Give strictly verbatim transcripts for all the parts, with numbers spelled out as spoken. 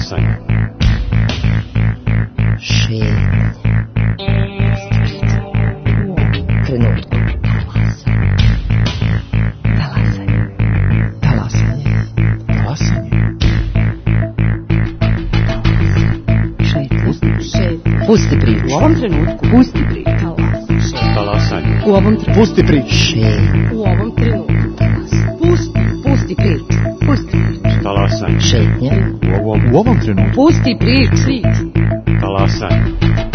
Talasanje. Šetnje. Trenutku. Talasanje. Talasanje. Talasanje. Šetnje. Pusti priču. U ovom trenutku. Pusti priču. Talasanje. U ovom trenutku. Pusti priču. Šetnje. U ovom trenutku. Pusti, pusti priču. Pusti priču. Talasanje. Šetnje. U ovom, u ovom trenutku. Pusti priču. Talasanje.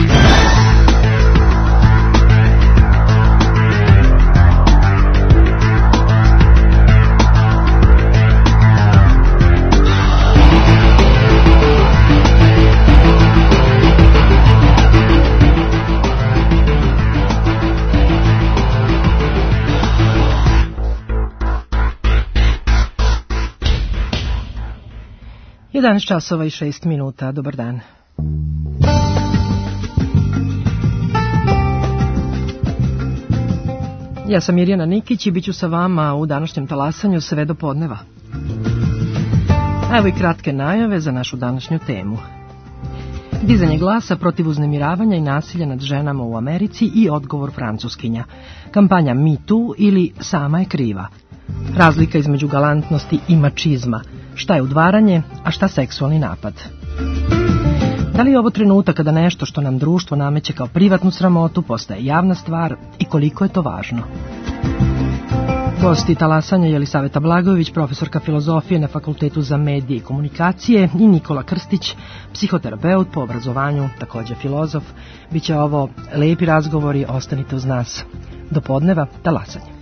jedanaest časova i šest minuta. Dobar dan. Ja sam Mirjana Nikić i bit ću sa vama u današnjem talasanju sve do podneva. Evo i kratke najave za našu današnju temu. Dizanje glasa protiv uznemiravanja i nasilja nad ženama u Americi i odgovor Francuskinja. Kampanja Me Too ili Sama je kriva. Razlika između galantnosti i mačizma. Šta je udvaranje, a šta seksualni napad? Da li je ovo trenutak kada nešto što nam društvo nameće kao privatnu sramotu postaje javna stvar i koliko je to važno? Gosti talasanja Jelisaveta Blagojević, profesorka filozofije na Fakultetu za medije i komunikacije, i Nikola Krstić, psihoterapeut po obrazovanju, također filozof. Biće ovo lepi razgovori, ostanite uz nas. Do podneva, talasanje.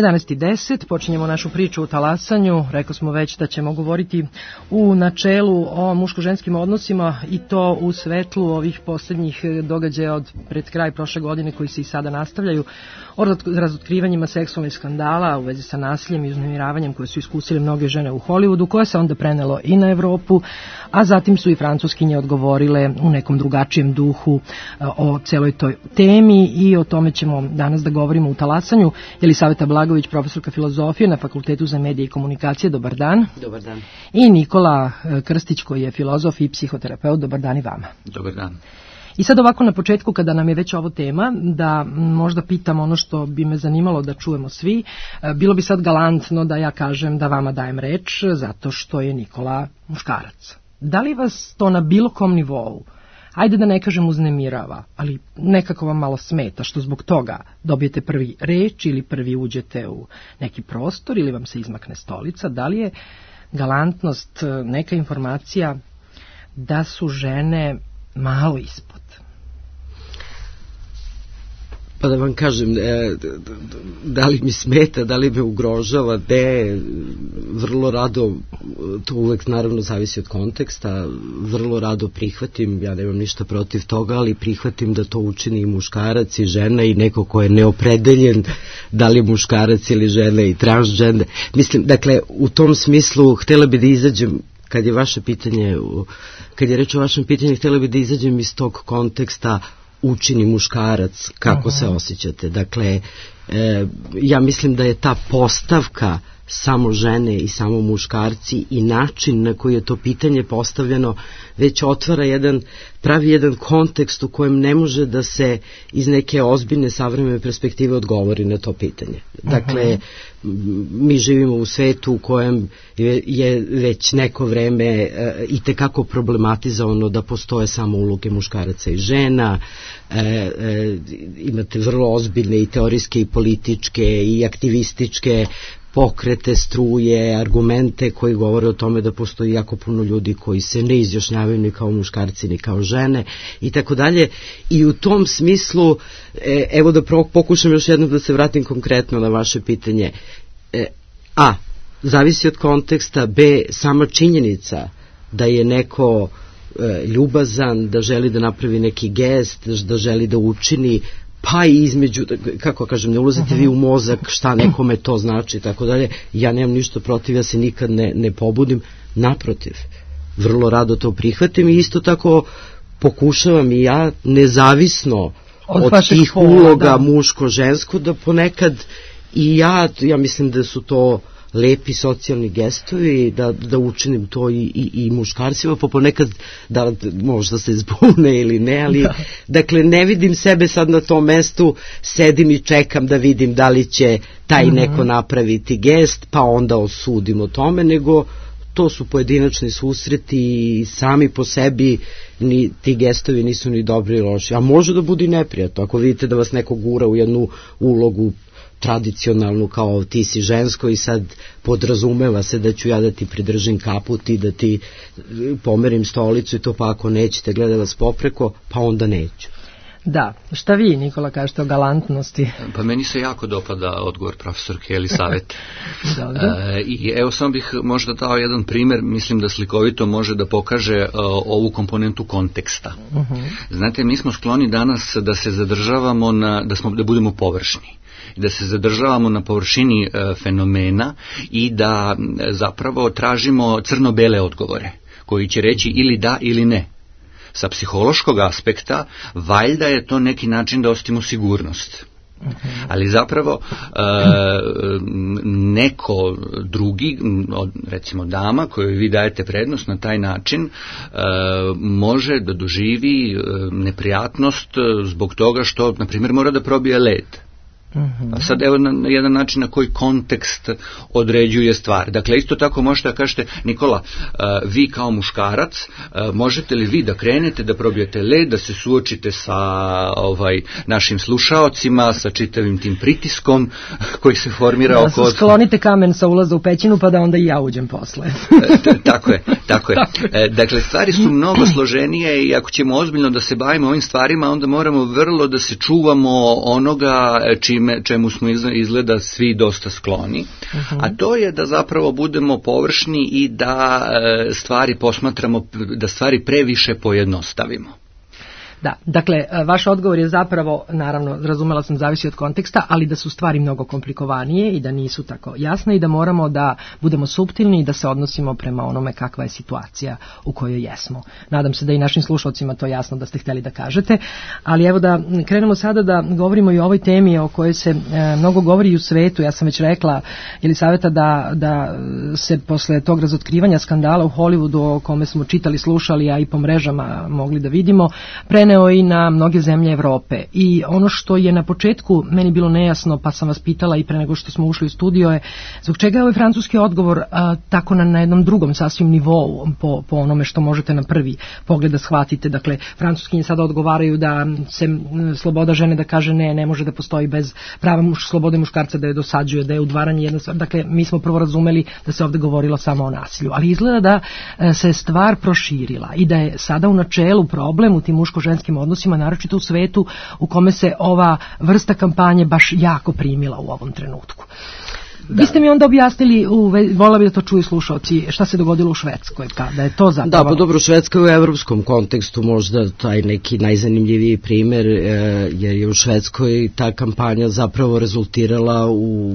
jedanaest i deset, počinjemo našu priču o talasanju. Rekao smo već da ćemo govoriti u načelu o muško-ženskim odnosima i to u svetlu ovih posljednjih događaja od pred kraj prošle godine koji se i sada nastavljaju, o razotkrivanjima seksualnih skandala u vezi sa nasiljem i uznemiravanjem koje su iskusile mnoge žene u Hollywoodu, koje se onda prenelo i na Evropu, a zatim su i francuskinje odgovorile u nekom drugačijem duhu o celoj toj temi i o tome ćemo danas da govorimo u talasanju. Jelisaveta Blagović, profesorka filozofije na Fakultetu za medije i komunikacije, dobar dan. Dobar dan. I Nikola Krstić, koji je filozof i psihoterapeut, dobar dan i vama. Dobar dan. I sad ovako na početku, kada nam je već ovo tema, da možda pitam ono što bi me zanimalo da čujemo svi. Bilo bi sad galantno da ja kažem da vama dajem reč, zato što je Nikola muškarac. Da li vas to na bilo kom nivou, ajde da ne kažem uznemirava, ali nekako vam malo smeta što zbog toga dobijete prvi reč ili prvi uđete u neki prostor ili vam se izmakne stolica? Da li je galantnost neka informacija da su žene malo ispod? Pa da vam kažem, da li mi smeta, da li me ugrožava, ne, vrlo rado, to uvek naravno zavisi od konteksta, vrlo rado prihvatim, ja nemam ništa protiv toga, ali prihvatim da to učini i muškarac i žena i neko ko je neopredeljen, da li je muškarac ili žena i transgender. Mislim, dakle, u tom smislu htjela bi da izađem, kad je vaše pitanje, kad je reč o vašem pitanju, htjela bi da izađem iz tog konteksta učini muškarac, kako uh-huh. se osjećate. Dakle, e, ja mislim da je ta postavka samo žene i samo muškarci i način na koji je to pitanje postavljeno već otvara jedan, pravi jedan kontekst u kojem ne može da se iz neke ozbiljne savremene perspektive odgovori na to pitanje. Dakle, uh-huh. mi živimo u svetu u kojem je, je već neko vreme e, i tekako problematizovano da postoje samo uloge muškaraca i žena, e, e, imate vrlo ozbiljne i teorijske i političke i aktivističke pokrete, struje, argumente koji govore o tome da postoji jako puno ljudi koji se ne izjašnjavaju ni kao muškarci ni kao žene i tako dalje. I u tom smislu, e, evo da pokušam još jednom da se vratim konkretno na vaše pitanje. E, A, zavisi od konteksta, B, sama činjenica da je neko e, ljubazan, da želi da napravi neki gest, da želi da učini, pa i između, kako kažem, ne ulazite vi u mozak šta nekome to znači i tako dalje. Ja nemam ništa protiv, ja se nikad ne, ne pobudim, naprotiv, vrlo rado to prihvatim i isto tako pokušavam i ja nezavisno od, od tih uloga muško-žensko da ponekad i ja, ja mislim da su to lepi socijalni gestovi, da, da učinim to i, i, i muškarcima, pa ponekad da možda se zbune ili ne, ali da. Dakle ne vidim sebe sad na tom mestu, sedim i čekam da vidim da li će taj uh-huh. neko napraviti gest, pa onda osudim o tome, nego to su pojedinačni susreti i sami po sebi ni, ti gestovi nisu ni dobri ni loši, a može da bude i neprijatno, ako vidite da vas neko gura u jednu ulogu tradicionalnu kao ti si žensko i sad podrazumeva se da ću ja da ti pridržim kaput i da ti pomerim stolicu i to, pa ako nećete gleda vas popreko, pa onda neću. Da, šta vi, Nikola, kažete o galantnosti? Pa meni se jako dopada odgovor profesorke Jelisavete. e, I evo sam bih možda dao jedan primjer, mislim da slikovito može da pokaže uh, ovu komponentu konteksta. Uh-huh. Znate, mi smo skloni danas da se zadržavamo na, da, smo, da budemo površni. Da se zadržavamo na površini e, fenomena i da e, zapravo tražimo crno-bele odgovore koji će reći ili da ili ne. Sa psihološkog aspekta valjda je to neki način da osjetimo sigurnost. Uh-huh. Ali zapravo e, neko drugi, recimo dama kojoj vi dajete prednost na taj način, e, može da doživi e, neprijatnost zbog toga što, na primjer, mora da probije led. Pa sad evo na, na jedan način na koji kontekst određuje stvar. Dakle, isto tako možete da kažete, Nikola, uh, vi kao muškarac, uh, možete li vi da krenete, da probijete led, da se suočite sa ovaj našim slušaocima, sa čitavim tim pritiskom koji se formira da, oko... Sklonite kamen sa ulaza u pećinu pa da onda i ja uđem posle. Tako je, tako je. E, dakle, stvari su mnogo složenije i ako ćemo ozbiljno da se bavimo ovim stvarima, onda moramo vrlo da se čuvamo onoga čim čime, čemu smo izgleda svi dosta skloni, uh-huh. a to je da zapravo budemo površni i da e, stvari posmatramo, da stvari previše pojednostavimo. Da, dakle, vaš odgovor je zapravo, naravno, razumela sam, zavisi od konteksta, ali da su stvari mnogo komplikovanije i da nisu tako jasne i da moramo da budemo suptilni i da se odnosimo prema onome kakva je situacija u kojoj jesmo. Nadam se da i našim slušalcima to jasno da ste htjeli da kažete, ali evo da krenemo sada da govorimo i o ovoj temi o kojoj se e, mnogo govori i u svetu. Ja sam već rekla, Jelisaveta, da, da se posle tog razotkrivanja skandala u Hollywoodu o kome smo čitali, slušali, a i po mrežama mogli da vidimo, pre i na mnoge zemlje Evrope. I ono što je na početku meni bilo nejasno, pa sam vas pitala i pre nego što smo ušli u studio, je zbog čega je ovaj francuski odgovor a, tako na, na jednom drugom sasvim nivou po, po onome što možete na prvi pogled da shvatite. Dakle, francuskinje sada odgovaraju da se m, sloboda žene da kaže ne, ne može da postoji bez prava muš, slobode muškarca da je dosađuje, da je udvaranje jedna stvar. Dakle, mi smo prvo razumeli da se ovde govorilo samo o nasilju, ali izgleda da a, se stvar proširila i da je sada u načelu problem u tim muško-ženskim odnosima, naročito u svetu u kome se ova vrsta kampanje baš jako primila u ovom trenutku. Da. Vi ste mi onda objasnili, vola bi da to čuju slušalci, šta se dogodilo u Švedskoj, da je to zapravo... Da, pa dobro, Švedska je u evropskom kontekstu možda taj neki najzanimljiviji primer, jer je u Švedskoj ta kampanja zapravo rezultirala u,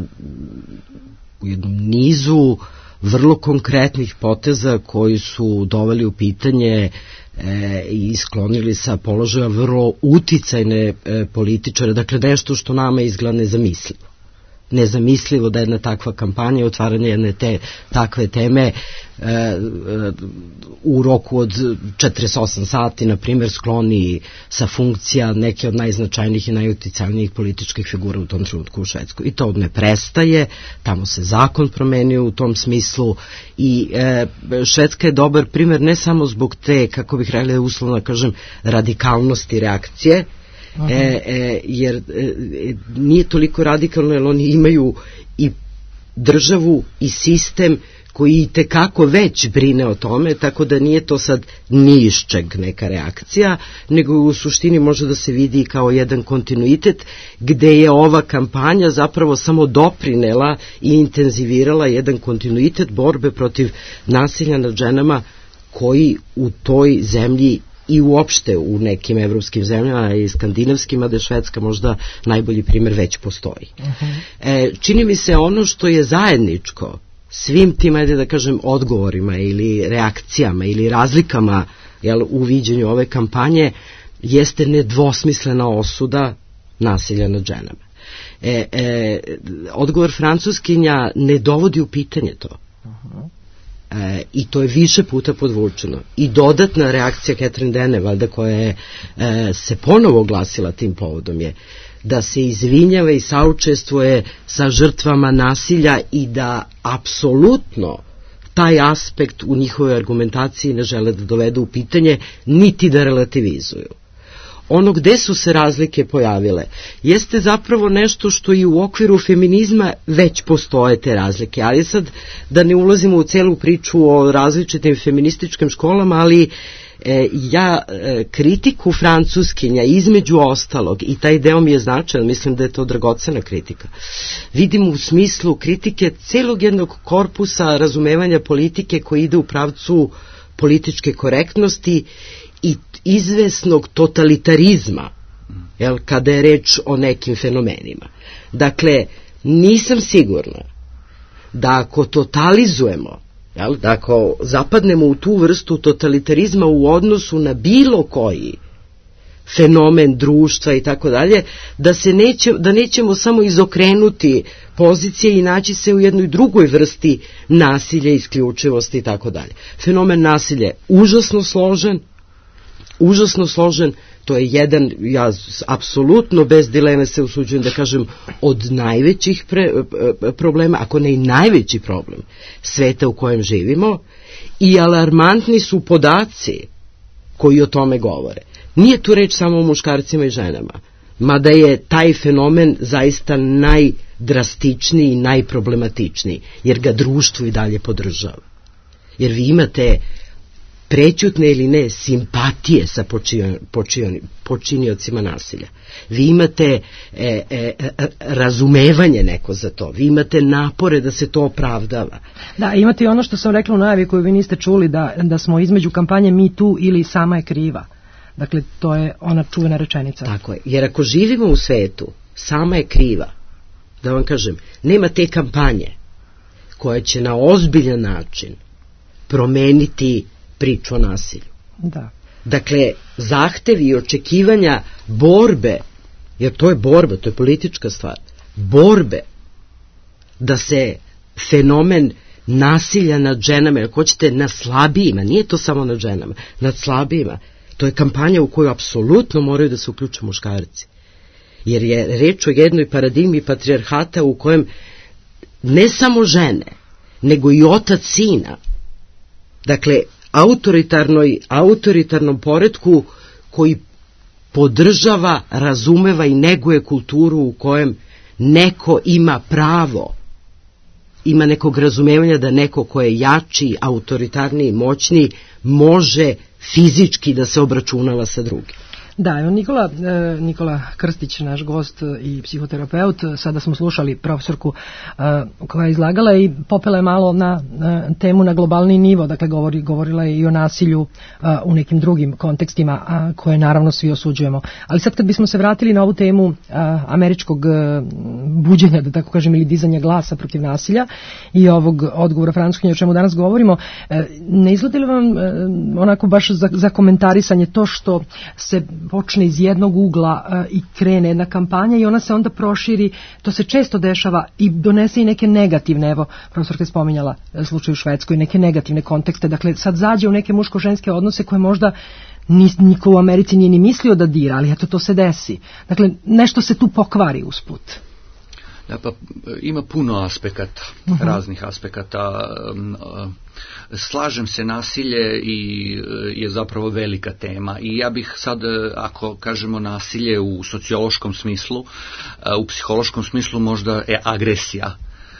u jednom nizu vrlo konkretnih poteza koji su doveli u pitanje E, i sklonili sa položaja vrlo uticajne e, političare, dakle nešto što nama izgleda nezamislivo. Nezamislivo da jedna takva kampanja i otvaranje jedne te takve teme e, e, u roku od četrdeset osam sati, na primjer, skloni sa funkcija neke od najznačajnijih i najuticajnijih političkih figura u tom trenutku u Švedskoj. I to ne prestaje, tamo se zakon promenio u tom smislu i e, Švedska je dobar primjer ne samo zbog te, kako bih rekla, uslovno kažem, radikalnosti reakcije, E, e, jer e, nije toliko radikalno, jer oni imaju i državu i sistem koji i tekako već brine o tome, tako da nije to sad ni iz čeg neka reakcija, nego u suštini može da se vidi kao jedan kontinuitet gde je ova kampanja zapravo samo doprinela i intenzivirala jedan kontinuitet borbe protiv nasilja nad ženama koji u toj zemlji i uopšte u nekim evropskim zemljama i skandinavskima, da Švedska možda najbolji primjer već postoji. Uh-huh. E, čini mi se ono što je zajedničko svim tim, ajde da kažem, odgovorima ili reakcijama ili razlikama, jel, u viđenju ove kampanje jeste nedvosmislena osuda nasilja nad ženama. E, e, odgovor francuskinja ne dovodi u pitanje to. Uh-huh. E, i to je više puta podvučeno. I dodatna reakcija Catherine Deneuve, valjda, koja je e, se ponovo oglasila tim povodom, je da se izvinjava i saučestvuje sa žrtvama nasilja i da apsolutno taj aspekt u njihovoj argumentaciji ne žele da dovedu u pitanje, niti da relativizuju. Ono gde su se razlike pojavile jeste zapravo nešto što i u okviru feminizma već postoje te razlike, ali sad da ne ulazimo u celu priču o različitim feminističkim školama, ali e, ja e, kritiku francuskinja između ostalog, i taj deo mi je značajan, mislim da je to dragocena kritika, vidim u smislu kritike celog jednog korpusa razumevanja politike koji ide u pravcu političke korektnosti i izvesnog totalitarizma, jel, kada je reč o nekim fenomenima. Dakle, nisam sigurna da ako totalizujemo, jel, da ako zapadnemo u tu vrstu totalitarizma u odnosu na bilo koji fenomen društva i tako dalje, da se neće, da nećemo samo izokrenuti pozicije i naći se u jednoj drugoj vrsti nasilja, isključivosti i tako dalje. Fenomen nasilja je užasno složen, užasno složen, to je jedan, ja apsolutno bez dileme se usuđujem da kažem, od najvećih pre, problema, ako ne i najveći problem sveta u kojem živimo, i alarmantni su podaci koji o tome govore. Nije tu reč samo o muškarcima i ženama, mada je taj fenomen zaista najdrastičniji i najproblematičniji, jer ga društvo i dalje podržava. Jer vi imate prećutne ili ne simpatije sa počio, počio, počiniocima nasilja. Vi imate e, e, razumevanje neko za to. Vi imate napore da se to opravdava. Da, imate i ono što sam rekla u najavi koju vi niste čuli, da, da smo između kampanje Me Too ili Sama je kriva. Dakle, to je ona čuvena rečenica. Tako je, jer ako živimo u svetu, sama je kriva, da vam kažem, nema te kampanje koja će na ozbiljan način promeniti priču o nasilju. Da. Dakle, zahtevi i očekivanja borbe, jer to je borba, to je politička stvar, borbe da se fenomen nasilja nad ženama, ako hoćete nad slabijima, nije to samo nad ženama, nad slabijima, to je kampanja u kojoj apsolutno moraju da se uključe muškarci. Jer je reč o jednoj paradigmi patrijarhata u kojem ne samo žene, nego i otac sina, dakle, autoritarnoj, autoritarnom poretku koji podržava, razumeva i neguje kulturu u kojem neko ima pravo, ima nekog razumevanja da neko ko je jači, autoritarniji, moćniji, može fizički da se obračunava sa drugim. Da, evo Nikola, Nikola Krstić, naš gost i psihoterapeut, sada smo slušali profesorku koja je izlagala i popela je malo na temu na globalni nivo, dakle govori, govorila je i o nasilju u nekim drugim kontekstima koje naravno svi osuđujemo. Ali sad kad bismo se vratili na ovu temu američkog buđenja, da tako kažem, ili dizanja glasa protiv nasilja i ovog odgovora Francuskinje o čemu danas govorimo, ne izgleda li vam onako baš za, za komentarisanje to što se počne iz jednog ugla uh, i krene jedna kampanja i ona se onda proširi, to se često dešava i donese i neke negativne, evo profesorka je spominjala slučaj u Švedskoj, neke negativne kontekste, dakle sad zađe u neke muško-ženske odnose koje možda nis, niko u Americi nije ni mislio da dira, ali eto to se desi. Dakle, nešto se tu pokvari usput. Da, pa ima puno aspekata, uh-huh. raznih aspekata. Slažem se, nasilje i je zapravo velika tema i ja bih sad, ako kažemo nasilje u sociološkom smislu, u psihološkom smislu možda je agresija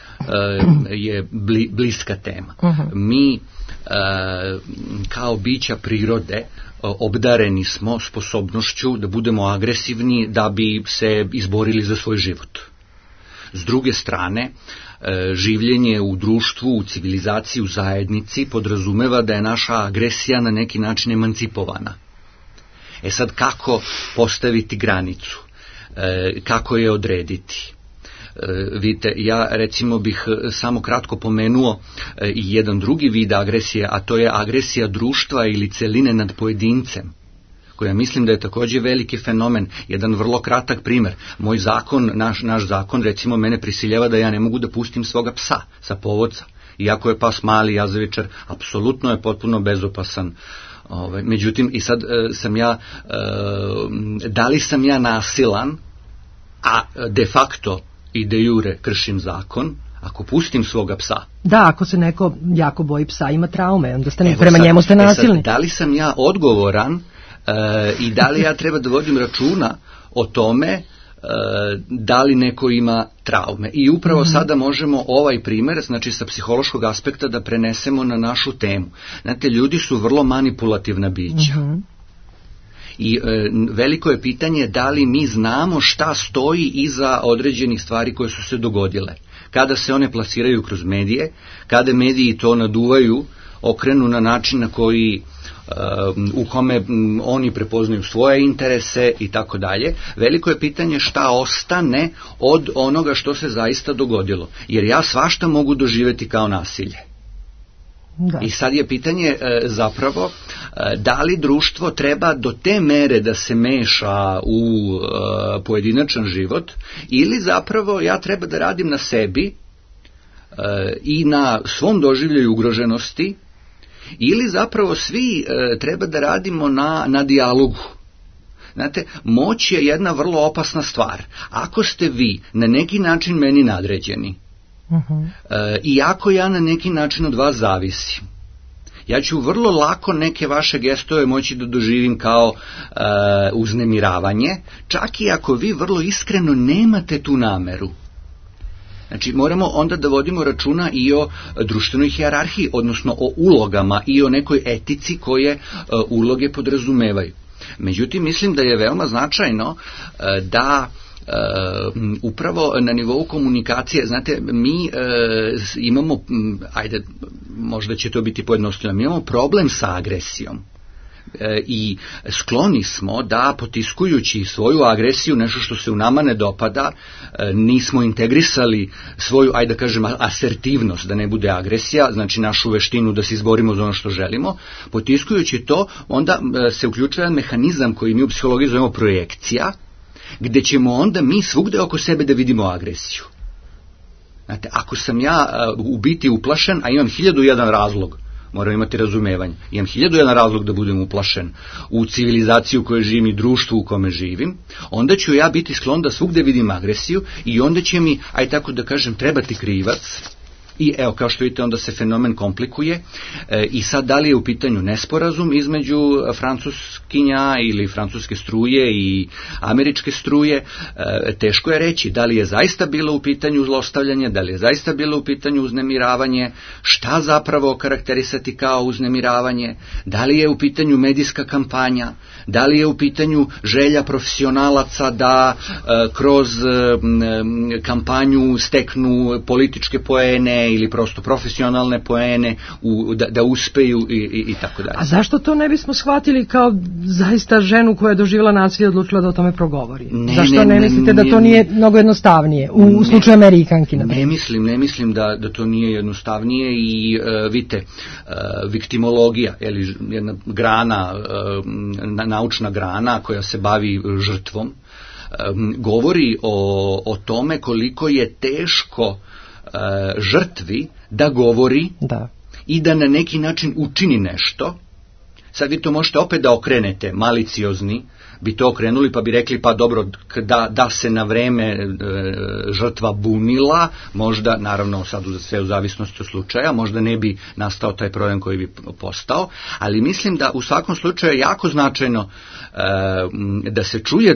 je bli, bliska tema. Uh-huh. Mi kao bića prirode obdareni smo sposobnošću da budemo agresivni da bi se izborili za svoj život. S druge strane, življenje u društvu, u civilizaciji, u zajednici podrazumeva da je naša agresija na neki način emancipovana. E sad, kako postaviti granicu? Kako je odrediti? Vidite, ja recimo bih samo kratko pomenuo i jedan drugi vid agresije, a to je agresija društva ili celine nad pojedincem, koja mislim da je također veliki fenomen. Jedan vrlo kratak primjer. Moj zakon, naš, naš zakon recimo mene prisiljava da ja ne mogu da pustim svoga psa sa povodca. Iako je pas mali, jazavičar, apsolutno je potpuno bezopasan. Ove, međutim, i sad e, sam ja, e, da li sam ja nasilan, a de facto i de jure kršim zakon, ako pustim svoga psa? Da, ako se neko jako boji psa, ima traume, onda ste, prema sad, njemu ste nasilni. Sad, da li sam ja odgovoran E, i da li ja treba da vodim računa o tome e, da li neko ima traume. I upravo mm-hmm. sada možemo ovaj primjer, znači sa psihološkog aspekta, da prenesemo na našu temu. Znate, ljudi su vrlo manipulativna bića. Mm-hmm. I e, veliko je pitanje da li mi znamo šta stoji iza određenih stvari koje su se dogodile. Kada se one plasiraju kroz medije, kada mediji to naduvaju, okrenu na način na koji u kome oni prepoznaju svoje interese i tako dalje. Veliko je pitanje šta ostane od onoga što se zaista dogodilo. Jer ja svašta mogu doživjeti kao nasilje. Da. I sad je pitanje zapravo da li društvo treba do te mere da se meša u pojedinačan život ili zapravo ja treba da radim na sebi i na svom doživljaju ugroženosti, ili zapravo svi e, treba da radimo na, na dijalogu. Znate, moć je jedna vrlo opasna stvar. Ako ste vi na neki način meni nadređeni, uh-huh. e, i ako ja na neki način od vas zavisim, ja ću vrlo lako neke vaše gestove moći da doživim kao e, uznemiravanje, čak i ako vi vrlo iskreno nemate tu nameru. Znači, moramo onda da vodimo računa i o društvenoj hijerarhiji, odnosno o ulogama i o nekoj etici koje uh, uloge podrazumevaju. Međutim, mislim da je veoma značajno uh, da Uh, upravo na nivou komunikacije, znate, mi uh, imamo, um, ajde, možda će to biti pojednostavljeno, mi imamo problem sa agresijom. I skloni smo da, potiskujući svoju agresiju, nešto što se u nama ne dopada, nismo integrisali svoju, ajde da kažem, asertivnost, da ne bude agresija, znači našu veštinu da se izborimo za ono što želimo. Potiskujući to, onda se uključuje mehanizam koji mi u psihologiji zovemo projekcija, gde ćemo onda mi svugde oko sebe da vidimo agresiju. Znate, ako sam ja u biti uplašen, a imam hiljadu jedan razlog, moram imati razumevanje. Imam hiljadu jedan razlog da budem uplašen u civilizaciju u kojoj živim i društvu u kome živim, onda ću ja biti sklon da svugde vidim agresiju i onda će mi, aj tako da kažem, trebati krivac. I evo, kao što vidite, onda se fenomen komplikuje e, i sad da li je u pitanju nesporazum između francuskinja ili francuske struje i američke struje, e, teško je reći da li je zaista bilo u pitanju zlostavljanje, da li je zaista bilo u pitanju uznemiravanje, šta zapravo karakterisati kao uznemiravanje, da li je u pitanju medijska kampanja, da li je u pitanju želja profesionalaca da e, kroz e, kampanju steknu političke poene ili prosto profesionalne poene u, da, da uspeju i, i, i tako dalje. A zašto to ne bismo shvatili kao zaista ženu koja je doživjela nasilje i odlučila da o tome progovori? Ne, zašto ne, ne mislite ne, da to nije mnogo jednostavnije u, u slučaju Amerikanki? Ne mislim, ne mislim da, da to nije jednostavnije i uh, vidite, uh, viktimologija, ili jedna grana, uh, naučna grana koja se bavi žrtvom, um, govori o, o tome koliko je teško žrtvi da govori da. I da na neki način učini nešto. Sad vi to možete opet da okrenete, maliciozni bi to okrenuli pa bi rekli pa dobro, da, da se na vreme e, žrtva bunila, možda, naravno sad sve u zavisnosti od slučaja, možda ne bi nastao taj problem koji bi postao, ali mislim da u svakom slučaju je jako značajno e, da se čuje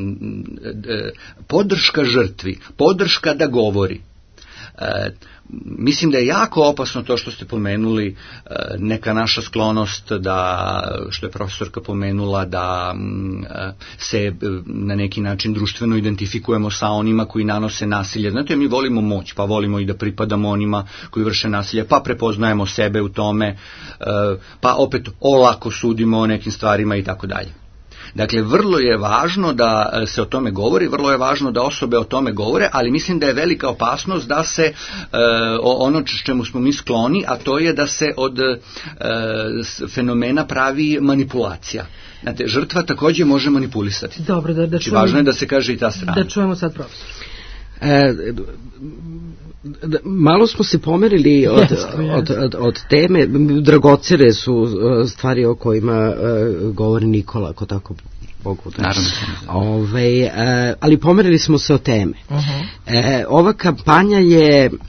e, podrška žrtvi, podrška da govori. E, mislim da je jako opasno to što ste pomenuli, e, neka naša sklonost da, što je profesorka pomenula, da m, se na neki način društveno identifikujemo sa onima koji nanose nasilje. Znate, mi volimo moć, pa volimo i da pripadamo onima koji vrše nasilje, pa prepoznajemo sebe u tome, e, pa opet olako sudimo o nekim stvarima i tako dalje. Dakle, vrlo je važno da se o tome govori, vrlo je važno da osobe o tome govore, ali mislim da je velika opasnost da se e, ono čemu smo mi skloni, a to je da se od e, fenomena pravi manipulacija. Znate, žrtva također može manipulisati. Dobro, da, da znači, čujemo, važno je da se kaže i ta strana. Da čujemo sad profesor. E, malo smo se pomerili od, yes, od, od, od teme, dragocene su stvari o kojima uh, govori Nikola, ako tako Bogu da. Naravno. Ove, uh, ali pomerili smo se od teme. Uh-huh. Uh, ova kampanja je uh,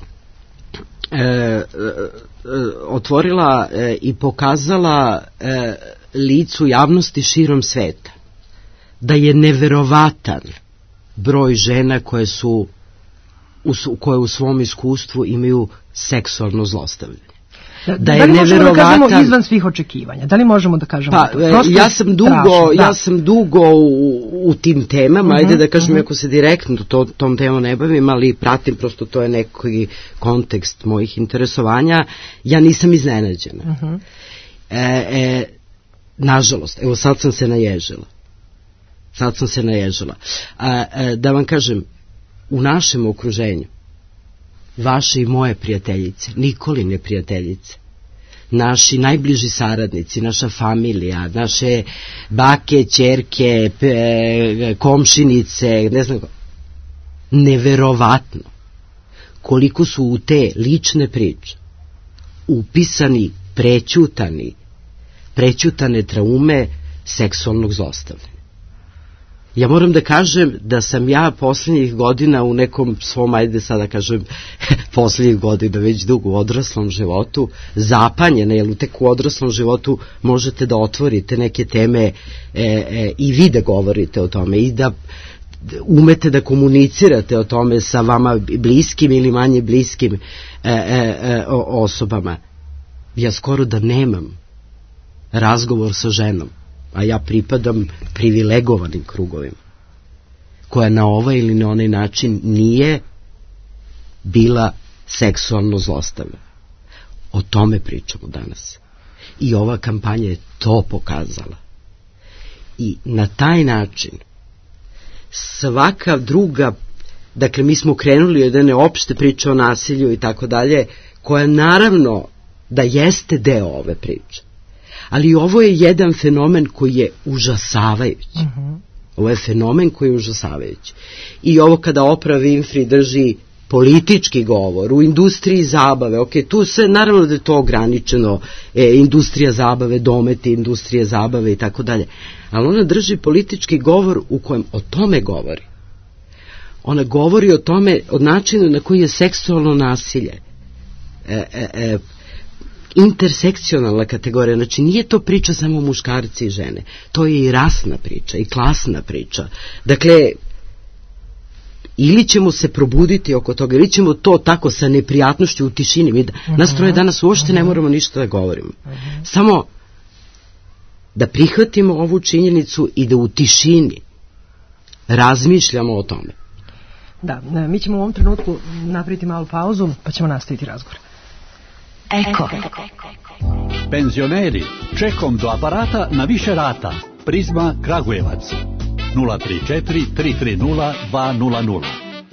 uh, otvorila uh, i pokazala uh, licu javnosti širom sveta da je neverovatan broj žena koje su u, koje u svom iskustvu imaju seksualno zlostavljanje. Da, da, da li možemo da kažemo izvan svih očekivanja? Da li možemo da kažemo pa, to? Prosto ja sam dugo, strašno, ja sam dugo u, u tim temama, uh-huh, ajde da kažem, uh-huh. ako se direktno to, tom temom ne bavim, ali pratim, prosto to je neki kontekst mojih interesovanja, ja nisam iznenađena. Uh-huh. E, e, nažalost, evo sad sam se naježila. Sad sam se naježila. A, a, da vam kažem, u našem okruženju, vaše i moje prijateljice, Nikoline prijateljice, naši najbliži saradnici, naša familija, naše bake, ćerke, pe, komšinice, ne znam, neverovatno koliko su u te lične priče upisani, prećutani, prećutane traume seksualnog zlostavljanja. Ja moram da kažem da sam ja posljednjih godina u nekom svom, ajde sada kažem, posljednjih godina već dugo u odraslom životu, zapanjena, jer tek u odraslom životu možete da otvorite neke teme e, e, i vi da govorite o tome i da umete da komunicirate o tome sa vama bliskim ili manje bliskim e, e, e, osobama. Ja skoro da nemam razgovor sa ženom, a ja pripadam privilegovanim krugovima, koja na ovaj ili na onaj način nije bila seksualno zlostavljena. O tome pričamo danas. I ova kampanja je to pokazala. I na taj način svaka druga, dakle mi smo krenuli od jedne opšte priče o nasilju i tako dalje, koja naravno da jeste deo ove priče. Ali ovo je jedan fenomen koji je užasavajući. Uh-huh. Ovo je fenomen koji je užasavajući. I ovo kada Oprah Winfrey drži politički govor u industriji zabave, ok, tu se naravno da je to ograničeno, e, industrija zabave, dometi, industrije zabave i tako dalje, ali ona drži politički govor u kojem o tome govori. Ona govori o tome, od načinu na koji je seksualno nasilje e, e, e, intersekcionalna kategorija, znači nije to priča samo muškarci i žene, to je i rasna priča i klasna priča. Dakle, ili ćemo se probuditi oko toga, ili ćemo to tako sa neprijatnošću u tišini. Mi da, uh-huh. nas troje danas uopšte uh-huh. ne moramo ništa da govorimo. Uh-huh. Samo da prihvatimo ovu činjenicu i da u tišini razmišljamo o tome. Da, mi ćemo u ovom trenutku napraviti malu pauzu, pa ćemo nastaviti razgovor. Eko. Penzioneri, čekom do aparata na više rata. Prizma Kragujevac. nula tri četiri tri tri nula dva nula nula.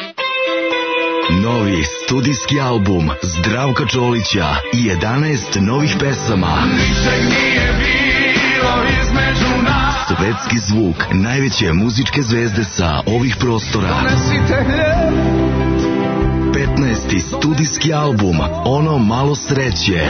Novi studijski album Zdravka Čolića i jedanaest novih pesama. Ničeg nije bilo između nas. Svetski zvuk najveće muzičke zvezde sa ovih prostora. petnaesti studijski album Ono malo sreće.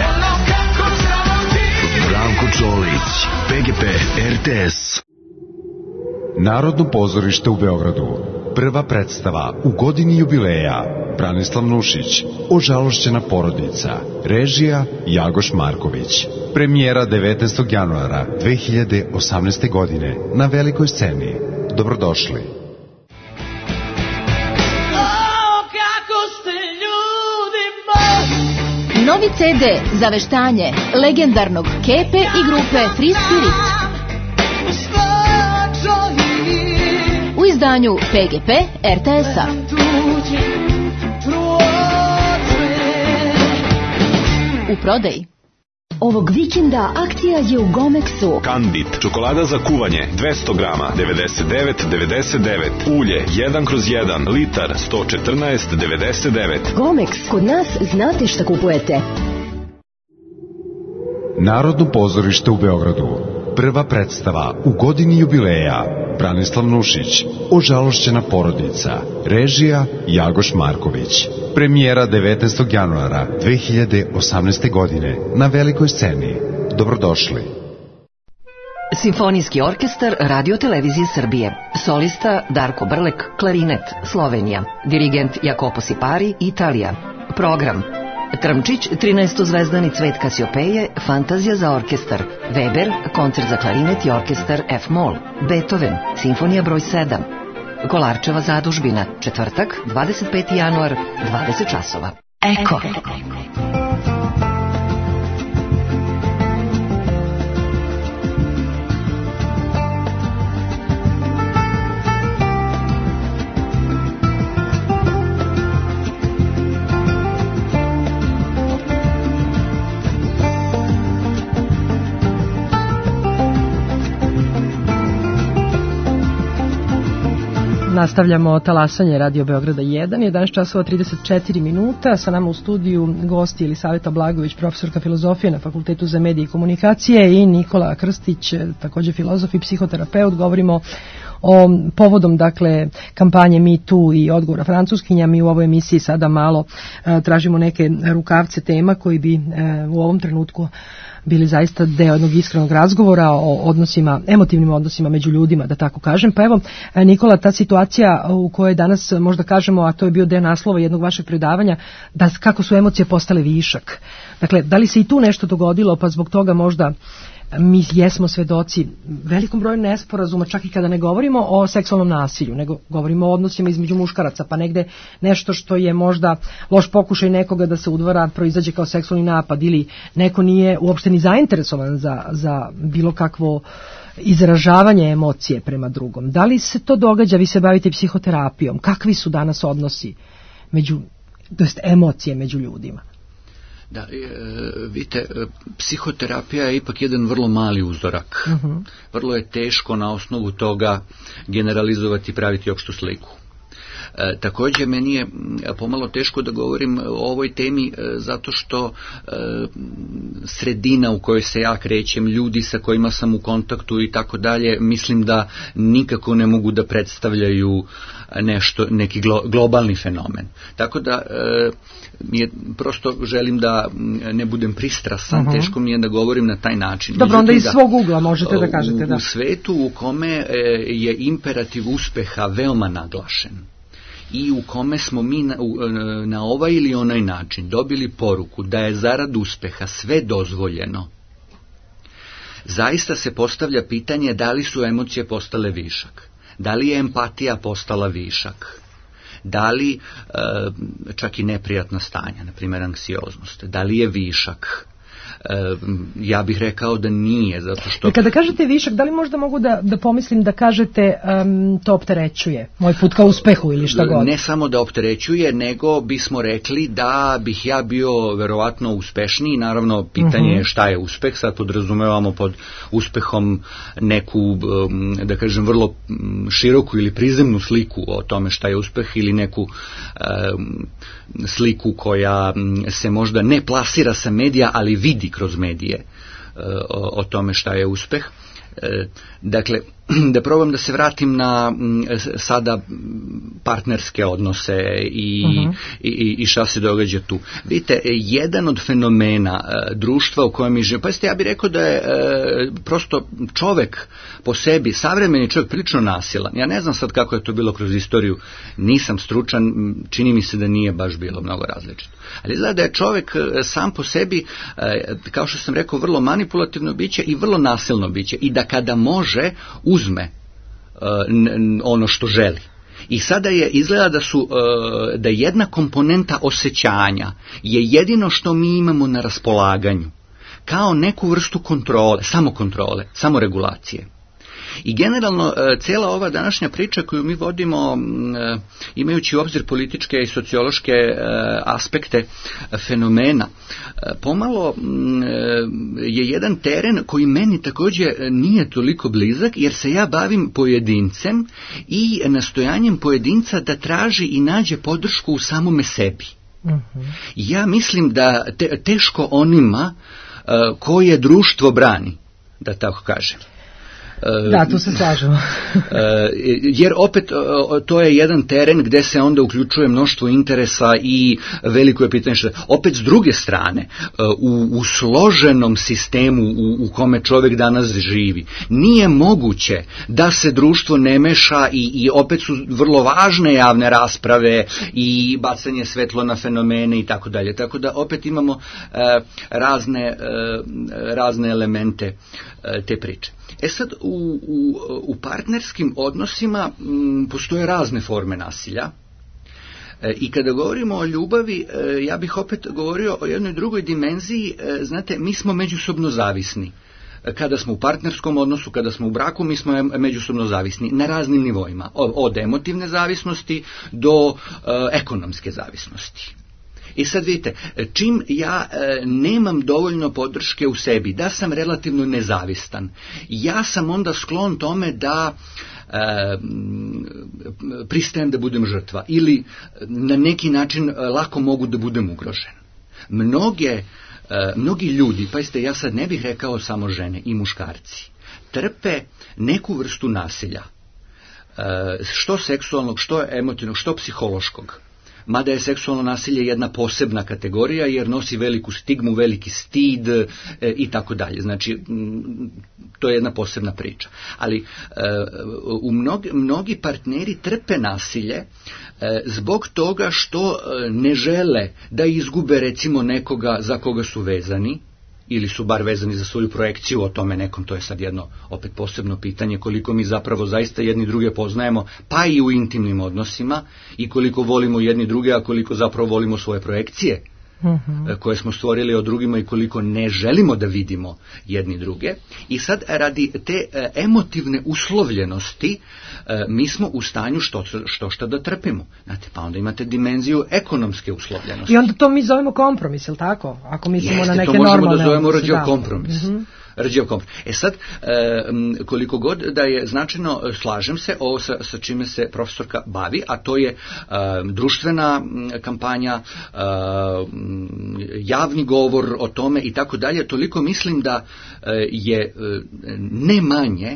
Zdravko Čolić, P G P, R T S. Narodno pozorište u Beogradu. Prva predstava u godini jubileja. Branislav Nušić, Ožalošćena porodica. Režija Jagoš Marković. Premijera devetnaestog januara dve hiljade osamnaeste. godine na velikoj sceni. Dobrodošli. Novi ce de za veštanje legendarnog Kepe i grupe Free Spirit. U izdanju P G P R T S-a. U prodaji. Ovog vikenda akcija je u Gomexu. Kandit, čokolada za kuvanje, dvesta grama, devedeset devet devedeset devet. Ulje, jedan kroz jedan, litar, sto četrnaest devedeset devet. Gomex, kod nas znate šta kupujete. Narodno pozorište u Beogradu. Prva predstava u godini jubileja. Branislav Nušić, Ožalošćena porodica. Režija Jagoš Marković. Premijera devetnaestog januara dve hiljade osamnaeste. godine na velikoj sceni. Dobrodošli. Simfonijski orkestar Radio Televizije Srbije. Solista Darko Brlek, klarinet, Slovenija. Dirigent Jacopo Sipari, Italija. Program: Trmčić, trinaestozvezdani Cvet Kasiopeje, Fantazija za orkestar. Weber, koncert za klarinet i orkestar F-moll. Beethoven, Simfonija broj sedam. Kolarčeva zadužbina, četvrtak, dvadeset peti januar, dvadeset časova. Eko. Nastavljamo talasanje Radio Beograda jedan, jedanaest časova trideset četiri minuta, sa nama u studiju gosti Elisaveta Blagović, profesorka filozofije na Fakultetu za medije i komunikacije, i Nikola Krstić, takođe filozof i psihoterapeut. Govorimo o povodom, dakle, kampanje Me Too i odgovora Francuskinja. Mi u ovoj emisiji sada malo e, tražimo neke rukavce tema koji bi e, u ovom trenutku bili zaista deo jednog iskrenog razgovora o odnosima, emotivnim odnosima među ljudima, da tako kažem. Pa evo, Nikola, ta situacija u kojoj danas možda kažemo, a to je bio deo naslova jednog vašeg predavanja, da kako su emocije postale višak. Dakle, da li se i tu nešto dogodilo, pa zbog toga možda mi jesmo svedoci velikom broju nesporazuma, čak i kada ne govorimo o seksualnom nasilju, nego govorimo o odnosima između muškaraca, pa negde nešto što je možda loš pokušaj nekoga da se udvara proizađe kao seksualni napad, ili neko nije uopšte ni zainteresovan za, za bilo kakvo izražavanje emocije prema drugom. Da li se to događa, vi se bavite psihoterapijom, kakvi su danas odnosi među, to jest emocije među ljudima? Da, e, vidite, psihoterapija je ipak jedan vrlo mali uzorak. Uh-huh. Vrlo je teško na osnovu toga generalizovati i praviti opštu sliku. E, također meni je pomalo teško da govorim o ovoj temi e, zato što e, sredina u kojoj se ja krećem, ljudi sa kojima sam u kontaktu i tako dalje, mislim da nikako ne mogu da predstavljaju nešto, neki glo, globalni fenomen. Tako da e, mi je, prosto želim da ne budem pristrasan, uh-huh. teško mi je da govorim na taj način. Dobro, onda iz svog ugla možete da kažete. U, da. u svetu u kome e, je imperativ uspeha veoma naglašen i u kome smo mi na, na ovaj ili onaj način dobili poruku da je zarad uspeha sve dozvoljeno, zaista se postavlja pitanje da li su emocije postale višak, da li je empatija postala višak, da li čak i neprijatna stanja, na primjer anksioznost, da li je višak. Ja bih rekao da nije, zato što... Kada kažete višak, da li možda mogu da, da pomislim da kažete um, to opterećuje moj put ka uspehu ili šta god? Ne samo da opterećuje, nego bismo rekli da bih ja bio verovatno uspešniji. Naravno, pitanje je uh-huh. šta je uspeh, sad podrazumevamo pod uspehom neku, da kažem, vrlo široku ili prizemnu sliku o tome šta je uspeh ili neku um, sliku koja se možda ne plasira sa medija, ali vidi kroz medije o, o tome šta je uspeh. Dakle, da probam da se vratim na sada partnerske odnose i, uh-huh. i, i šta se događa tu. Vidite, jedan od fenomena društva u kojem mi živimo, pa ja bih rekao da je prosto čovek po sebi, savremeni čovjek prilično nasilan. Ja ne znam sad kako je to bilo kroz istoriju, nisam stručan, čini mi se da nije baš bilo mnogo različito. Ali izgleda da je čovjek sam po sebi, kao što sam rekao, vrlo manipulativno biće i vrlo nasilno biće. I da kada može, uzme uh, n- ono što želi. I sada je izgleda da su uh, da jedna komponenta osjećanja je jedino što mi imamo na raspolaganju, kao neku vrstu kontrole, samokontrole, samoregulacije. I generalno cijela ova današnja priča koju mi vodimo, imajući u obzir političke i sociološke aspekte fenomena, pomalo je jedan teren koji meni također nije toliko blizak, jer se ja bavim pojedincem i nastojanjem pojedinca da traži i nađe podršku u samome sebi. Uh-huh. Ja mislim da te, teško onima koje društvo brani, da tako kažem. Da, tu se slažemo. Jer opet to je jedan teren gdje se onda uključuje mnoštvo interesa i veliko je pitanje što... Opet s druge strane, u, u složenom sistemu u, u kome čovjek danas živi, nije moguće da se društvo ne meša i, i opet su vrlo važne javne rasprave i bacanje svetlo na fenomene i tako dalje. Tako da opet imamo razne, razne elemente te priče. E sad, u, u, u partnerskim odnosima m, postoje razne forme nasilja. E, I kada govorimo o ljubavi, e, ja bih opet govorio o jednoj drugoj dimenziji. E, znate, mi smo međusobno zavisni. E, kada smo u partnerskom odnosu, kada smo u braku, mi smo međusobno zavisni na raznim nivoima. Od, od emotivne zavisnosti do e, ekonomske zavisnosti. I sad vidite, čim ja e, nemam dovoljno podrške u sebi, da sam relativno nezavistan, ja sam onda sklon tome da e, pristajem da budem žrtva ili na neki način lako mogu da budem ugrožen. Mnoge, e, mnogi ljudi, pa jeste, ja sad ne bih rekao samo žene i muškarci, trpe neku vrstu nasilja, e, što seksualnog, što emotivnog, što psihološkog. Mada je seksualno nasilje jedna posebna kategorija jer nosi veliku stigmu, veliki stid e, i tako dalje. Znači, m, to je jedna posebna priča. Ali e, u mnogi, mnogi partneri trpe nasilje e, zbog toga što e, ne žele da izgube recimo nekoga za koga su vezani ili su bar vezani za svoju projekciju o tome nekom, to je sad jedno opet posebno pitanje, koliko mi zapravo zaista jedni druge poznajemo, pa i u intimnim odnosima, i koliko volimo jedni druge, a koliko zapravo volimo svoje projekcije uh-huh. koje smo stvorili o drugima i koliko ne želimo da vidimo jedni druge. I sad radi te emotivne uslovljenosti mi smo u stanju što, što što da trpimo. Znate, pa onda imate dimenziju ekonomske uslovljenosti. I onda to mi zovemo kompromis, je li tako? Ako mislimo Jeste, na neke to možemo normalne da zovemo odnose, rađeo da. kompromis. Uh-huh. E sad, koliko god da je značajno, slažem se ovo sa, sa čime se profesorka bavi, a to je društvena kampanja, javni govor o tome i tako dalje, toliko mislim da je ne manje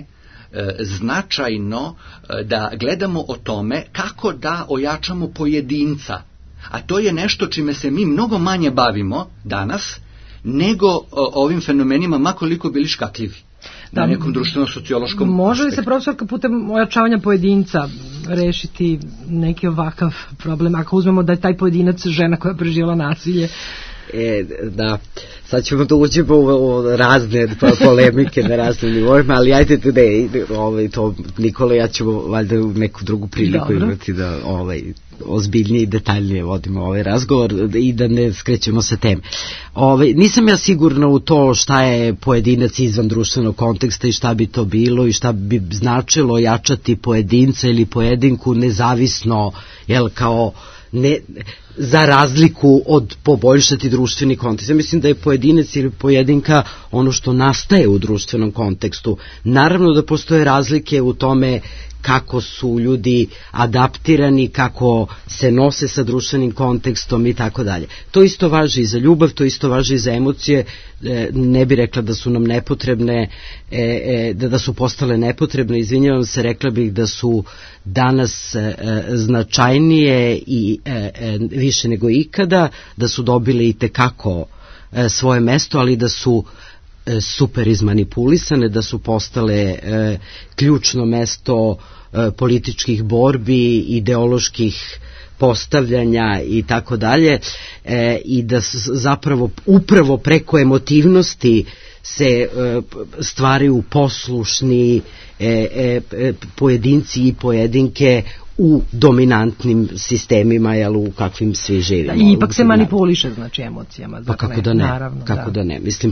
značajno da gledamo o tome kako da ojačamo pojedinca, a to je nešto čime se mi mnogo manje bavimo danas nego o, ovim fenomenima, makoliko bili škakljivi da, na nekom društveno-sociološkom može li aspektu. se profesorka putem ojačavanja pojedinca rešiti neki ovakav problem, ako uzmemo da je taj pojedinac žena koja je preživjela nasilje? E, da, sad ćemo da uđemo u, u razne polemike na raznim nivoima, ali ajde da ne, ovaj, to Nikola, ja ćemo valjda u neku drugu priliku Dobro. imati da ovaj, ozbiljnije i detaljnije vodimo ovaj razgovor i da ne skrećemo sa teme. Ovaj, nisam ja sigurna u to šta je pojedinac izvan društvenog konteksta i šta bi to bilo i šta bi značilo jačati pojedinca ili pojedinku nezavisno, jel, kao ne, za razliku od poboljšati društveni kontekst. Ja mislim da je pojedinac ili pojedinka ono što nastaje u društvenom kontekstu. Naravno da postoje razlike u tome kako su ljudi adaptirani, kako se nose sa društvenim kontekstom i tako dalje. To isto važi i za ljubav, to isto važi i za emocije. E, ne bi rekla da su nam nepotrebne, e, e, da, da su postale nepotrebne, izvinjavam se, rekla bih da su danas e, značajnije i e, e, više nego ikada, da su dobili i tekako e, svoje mesto, ali da su super izmanipulisane, da su postale e, ključno mesto e, političkih borbi, ideoloških postavljanja i tako dalje, e, i da s, zapravo upravo preko emotivnosti se e, stvaraju poslušni e, e, pojedinci i pojedinke u dominantnim sistemima, jel, u kakvim svi živimo. I ipak se manipuliše, znači, emocijama. Pa kako da ne, naravno, kako da. da ne. Mislim,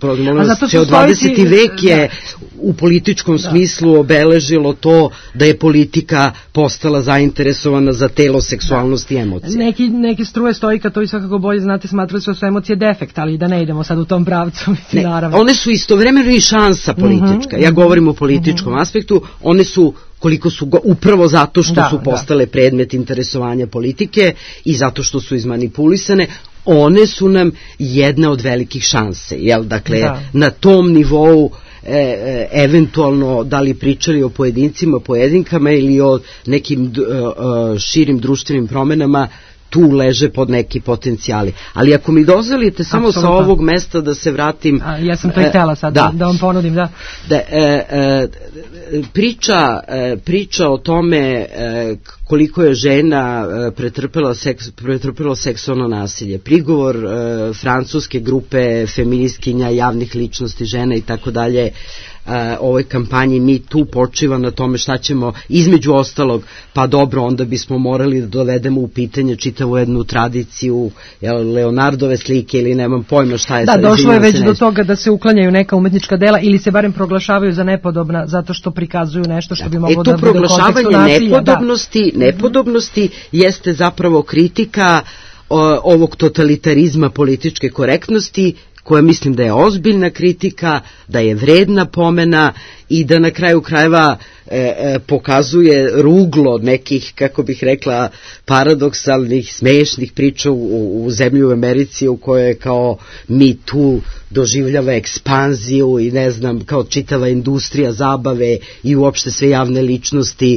ceo dvadeseti vek je u političkom da. smislu obeležilo to da je politika postala zainteresovana za telo, seksualnost i emocije. Neki, neki struje stojika, to i svakako bolje znate, smatrali su emocije defekt, ali da ne idemo sad u tom pravcu. Ne, naravno. One su istovremeno i šansa politička. Mm-hmm. Ja govorim o političkom mm-hmm. aspektu, one su koliko su go, upravo zato što da, su postale da. predmet interesovanja politike i zato što su izmanipulisane, one su nam jedna od velikih šanse, jel? Dakle, da. na tom nivou e, e, eventualno da li pričali o pojedincima, pojedinkama ili o nekim d, e, širim društvenim promenama, tu leže pod neki potencijali. Ali ako mi dozvolite samo Absolutno. sa ovog mesta da se vratim... A, ja sam to i htjela sad da, da vam ponudim, da. da e, e, priča, e, priča o tome e, koliko je žena e, pretrpela, seks, pretrpela seksualno nasilje. Prigovor e, francuske grupe feministkinja, javnih ličnosti, žena i tako dalje, ovoj kampanji Mi tu počiva na tome šta ćemo, između ostalog, pa dobro, onda bismo morali da dovedemo u pitanje čitavu jednu tradiciju, jel, Leonardove slike ili nemam pojma šta je. Da, sad, došlo je već do toga da se uklanjaju neka umetnička dela ili se barem proglašavaju za nepodobna zato što prikazuju nešto što da. bi moglo da bude u kontekstu nasilja. Nepodobnosti, da. nepodobnosti jeste zapravo kritika o, ovog totalitarizma političke korektnosti, koja mislim da je ozbiljna kritika, da je vredna pomena i da na kraju krajeva e, e, pokazuje ruglo nekih, kako bih rekla, paradoksalnih, smešnih priča u, u zemlji u Americi u kojoj je kao Me Too doživljava ekspanziju i ne znam, kao čitava industrija zabave i uopšte sve javne ličnosti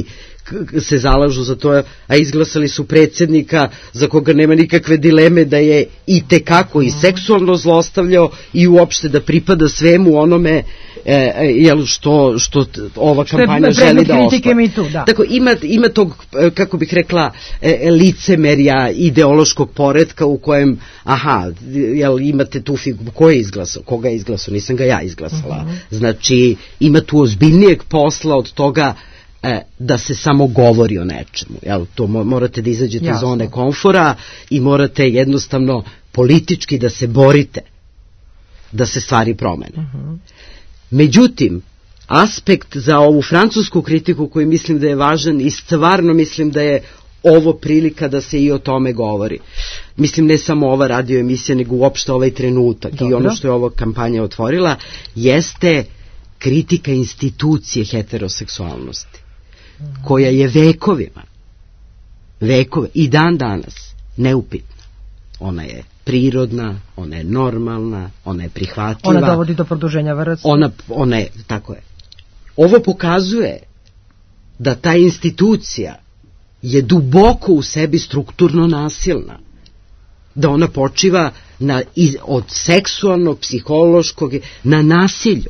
se zalažu za to, a izglasali su predsjednika za koga nema nikakve dileme da je i tekako i seksualno zlostavljao i uopšte da pripada svemu onome e, jel, što, što ova kampanja želi da ostvari. Da. Tako, ima, ima tog, kako bih rekla, e, licemerja ideološkog poretka u kojem, aha, jel, imate tu figuru, ko je izglasao, koga je izglasao, nisam ga ja izglasala. Uh-huh. Znači, ima tu ozbiljnijeg posla od toga da se samo govori o nečemu. Jel, to morate da izađete iz zone komfora i morate jednostavno politički da se borite da se stvari promene. Uh-huh. Međutim, aspekt za ovu francusku kritiku koji mislim da je važan i stvarno mislim da je ovo prilika da se i o tome govori. Mislim, ne samo ova radio emisija, nego uopšte ovaj trenutak. Dobro. I ono što je ova kampanja otvorila jeste kritika institucije heteroseksualnosti, koja je vekovima, vekove, i dan danas, neupitna. Ona je prirodna, ona je normalna, ona je prihvatljiva. Ona dovodi do produženja vrsta. Ona, ona je, tako je. Ovo pokazuje da ta institucija je duboko u sebi strukturno nasilna. Da ona počiva na, od seksualnog, psihološkog, na nasilju.